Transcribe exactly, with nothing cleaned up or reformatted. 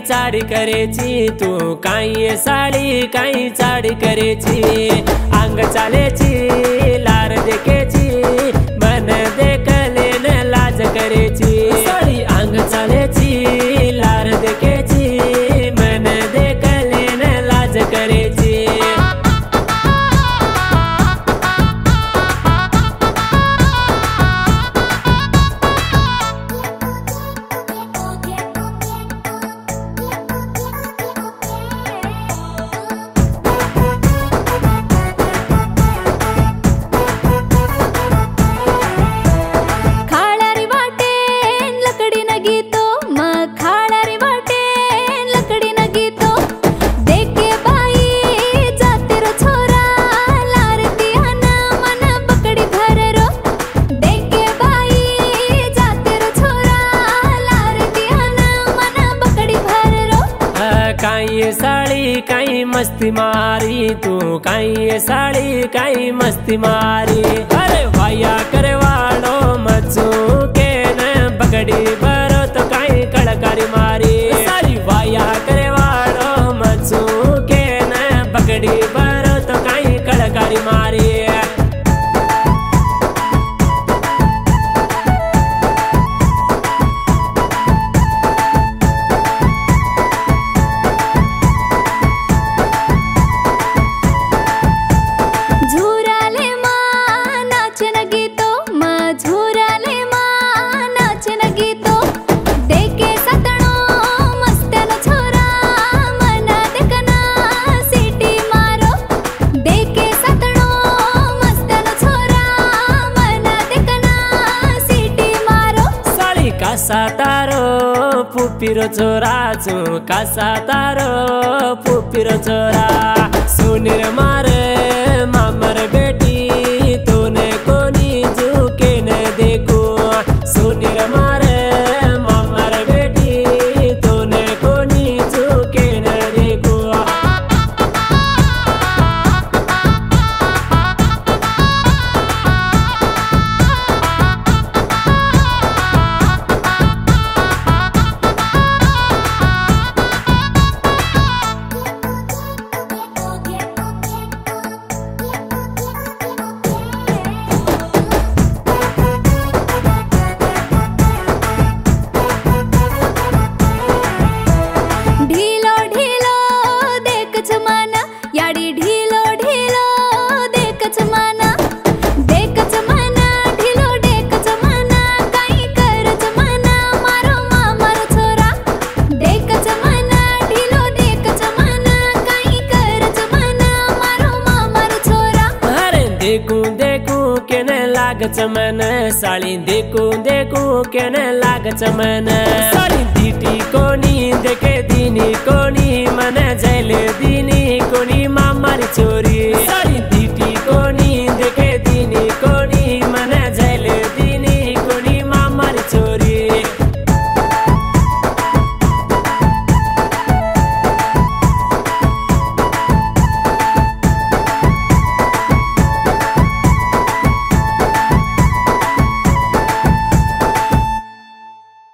चाडी करेची तू काई साडी काई चाडी करेची अंग चालेची लार देखेची मन देखले न लाज करेची साडी अंग चालेची लार देखेची मन देखले न लाज करेची काई साड़ी काई मस्ती मारी तू काई साड़ी काई मस्ती मारी अरे वाया करे वालो मचू के न बगड़ी भरो तो काई कड़कारी मारी सारी वाया करे वालो मचू के न बगड़ी भरो तो काई कड़कारी मारी कासा तारो पुपिरो छोरा छु कासा तारो पुपिरो छोरा सुनिर मारे मामर बेटी तूने कोनी झुके न देखो सुनिर मारे मामर बेटी तूने कोनी झुके न देखो देखूं देखूं के न लाग चमन साली देखूं देखूं के न लाग चमन साली दीटी कोनी देखे दीनी कोनी मन जैले दीनी कोनी मामारी चोरी साली